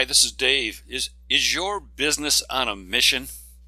Hi, this is Dave. Is your business on a mission?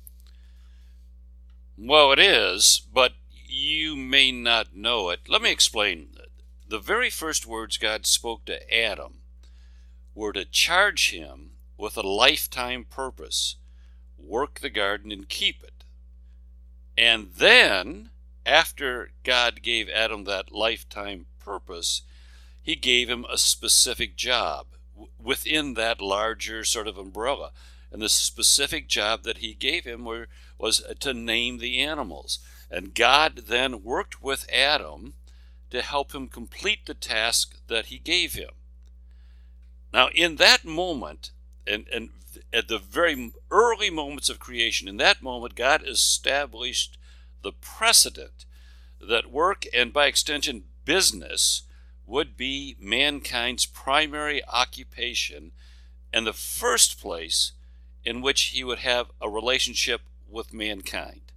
Well, it is, but you may not know it. Let me explain. The very first words God spoke to Adam were to charge him with a lifetime purpose: work the garden and keep it. And then, after God gave Adam that lifetime purpose, he gave him a specific job within that larger sort of umbrella. And the specific job that he gave him was to name the animals. And God then worked with Adam to help him complete the task that he gave him. Now, in that moment, and at the very early moments of creation, in that moment, God established the precedent that work, and by extension business, would be mankind's primary occupation and the first place in which he would have a relationship with mankind.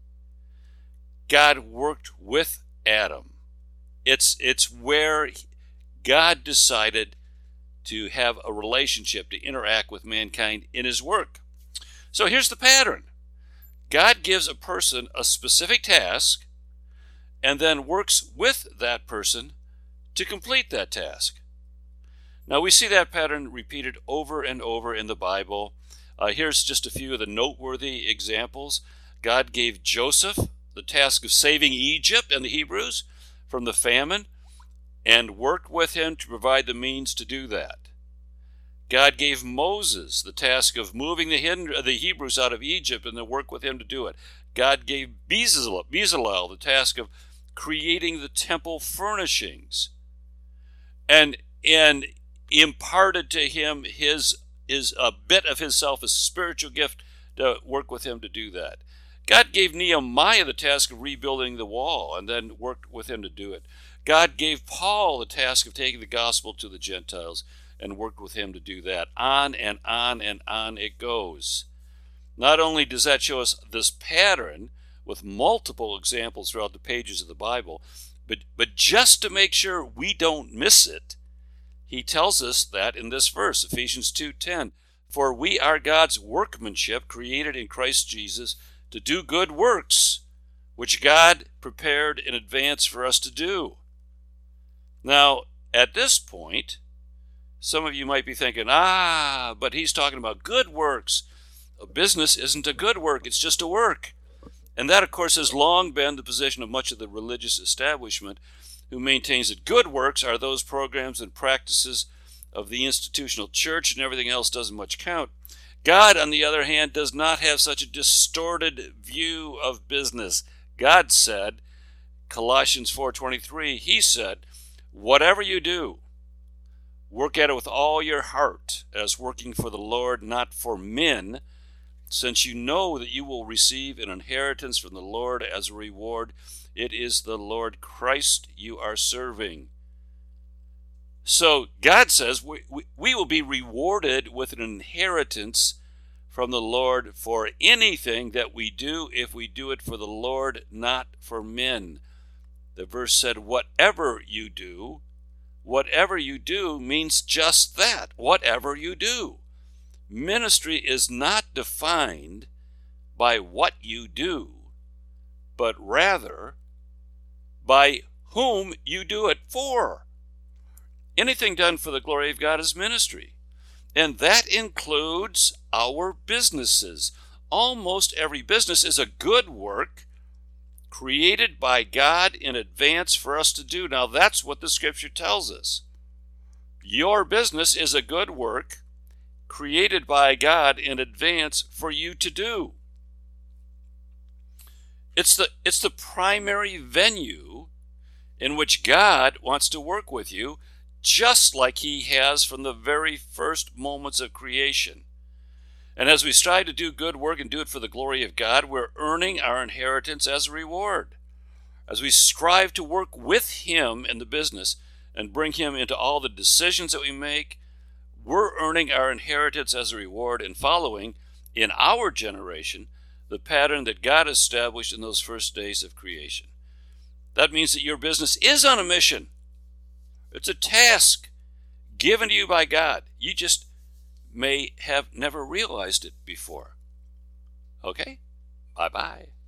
God worked with Adam. It's where God decided to have a relationship, to interact with mankind in his work. So here's the pattern. God gives a person a specific task and then works with that person to complete that task. Now, we see that pattern repeated over and over in the Bible. Here's just a few of the noteworthy examples. God gave Joseph the task of saving Egypt and the Hebrews from the famine and worked with him to provide the means to do that. God gave Moses the task of moving the Hebrews out of Egypt and then worked with him to do it. God gave Bezalel the task of creating the temple furnishings and imparted to him a bit of himself, a spiritual gift, to work with him to do that. God gave Nehemiah the task of rebuilding the wall and then worked with him to do it. God gave Paul the task of taking the gospel to the Gentiles and worked with him to do that. On and on and on it goes. Not only does that show us this pattern with multiple examples throughout the pages of the Bible, but just to make sure we don't miss it, he tells us that in this verse, Ephesians 2:10, "For we are God's workmanship, created in Christ Jesus, to do good works, which God prepared in advance for us to do." Now, at this point, some of you might be thinking, but he's talking about good works. A business isn't a good work, it's just a work. And that, of course, has long been the position of much of the religious establishment, who maintains that good works are those programs and practices of the institutional church and everything else doesn't much count. God, on the other hand, does not have such a distorted view of business. God said, Colossians 4:23, he said, "Whatever you do, work at it with all your heart, as working for the Lord, not for men, since you know that you will receive an inheritance from the Lord as a reward. It is the Lord Christ you are serving." So God says we will be rewarded with an inheritance from the Lord for anything that we do if we do it for the Lord, not for men. The verse said, whatever you do means just that, whatever you do. Ministry is not defined by what you do, but rather by whom you do it for. Anything done for the glory of God is ministry, and that includes our businesses. Almost every business is a good work created by God in advance for us to do. Now, that's what the Scripture tells us. Your business is a good work created by God in advance for you to do. It's the primary venue in which God wants to work with you, just like he has from the very first moments of creation. And as we strive to do good work and do it for the glory of God, we're earning our inheritance as a reward. As we strive to work with him in the business and bring him into all the decisions that we make, we're earning our inheritance as a reward and following, in our generation, the pattern that God established in those first days of creation. That means that your business is on a mission. It's a task given to you by God. You just may have never realized it before. Okay? Bye-bye.